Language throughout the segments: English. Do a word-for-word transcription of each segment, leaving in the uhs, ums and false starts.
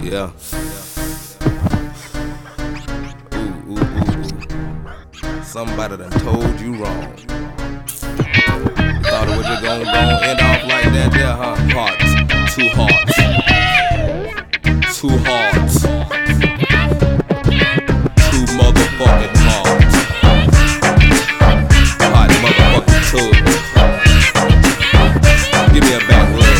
Yeah. Ooh, ooh, ooh, ooh. Somebody done told you wrong. You thought it was just gonna, gonna end off like that there, huh? Hearts. Two hearts. Two hearts. Two motherfucking hearts. Hot motherfucking two. Give me a back rub.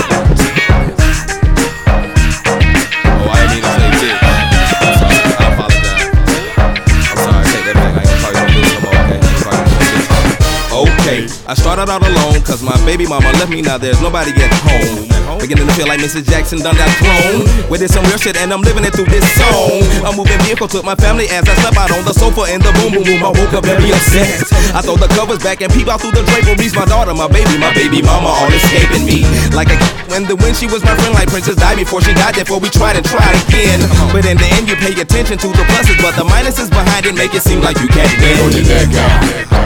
Oh, I didn't mean to say bitch. I'm sorry, I apologize. I'm sorry, take that back. I ain't gonna call you no bitch no more, okay? I ain't gonna call you no bitch. Okay, I started out alone, cause my baby mama left me, now there's nobody at home. Beginning to feel like Missus Jackson done got clone. With this some real shit and I'm living it through this song. I'm moving vehicles with my family as I slept out on the sofa in the boom boom boom. I woke up very upset. I throw the covers back and peep out through the draperies. My daughter, my baby, my baby mama all escaping me. Like a when the when she was my friend, like Princess died before she died, therefore we tried and tried again. But in the end you pay attention to the pluses, but the minuses behind it make it seem like you can't win. Throw your neck out,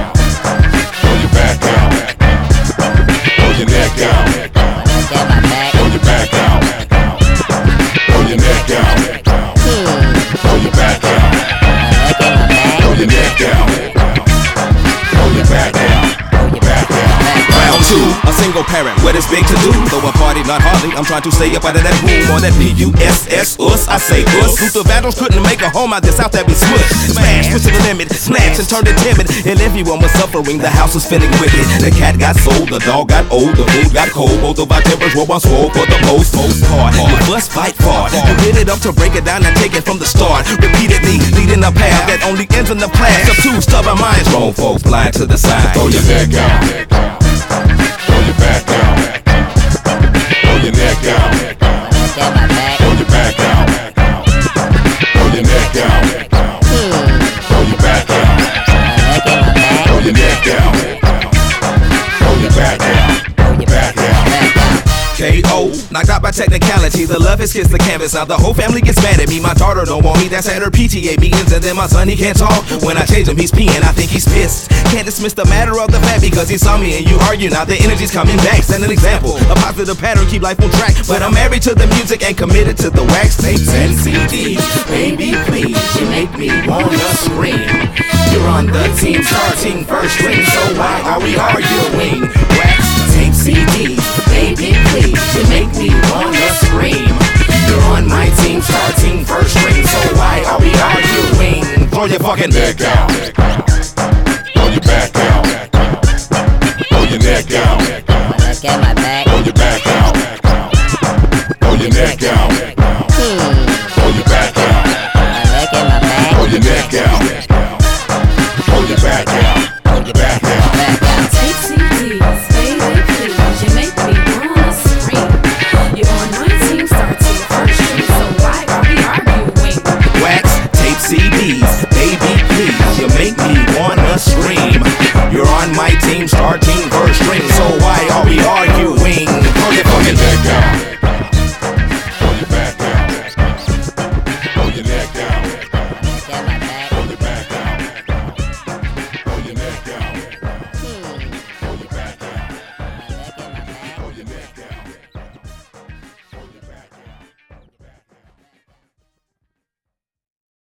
throw your back out, throw your neck out, throw your back out, throw your neck out, throw your back out, throw your neck out, throw your back out, back out. Round two, a single parent, what is big to do? Throw a party, not hardly, I'm trying to stay up out of that boom. Or that P U S S, us, I say us. Luther Vandals couldn't make a home out this out that be smushed. Smash, push to the limit, snatch and turned it timid. And everyone was suffering, the house was feeling wicked. The cat got sold, the dog got old, the food got cold. Both of our tempers were on swole for the most, most part. You must fight for it, you get it up to break it down and take it from the start. Repeatedly, leading a path that only ends in the clash of two stubborn minds. Grown folks blind to the side. Throw your neck out, throw your back out, throw your neck out, throw your back out, throw your neck out, throw your back out, throw your neck out, throw your back out, back out. K O, knocked out by technicality. The love has kissed the canvas. Now the whole family gets mad at me. My daughter don't want me. That's at her P T A meetings. And then my son, he can't talk. When I change him, he's peeing. I think he's pissed. Can't dismiss the matter of the fact because he saw me and you argue. Now the energy's coming back. Send an example. A positive pattern, keep life on track. But I'm married to the music and committed to the wax tapes and C Ds. Baby, please, you make me wanna scream. You're on the team, starting first string. So why are we arguing? Wax tape C Ds. Baby, please, you make me wanna scream. You're on my team, starting first string. So why are we arguing? Throw your fucking neck out, throw your back out, throw your neck out, throw your back out, throw your neck out, throw your back out, throw your neck out, throw your back out, back out. Take C Ds, baby, please, you make me wanna scream. You're on my team, starting first string, so why are we arguing? Wax, tape C Ds, baby, please, you make me wanna scream. You're on my team, starting first string, so why are we arguing? Throw your fucking neck out.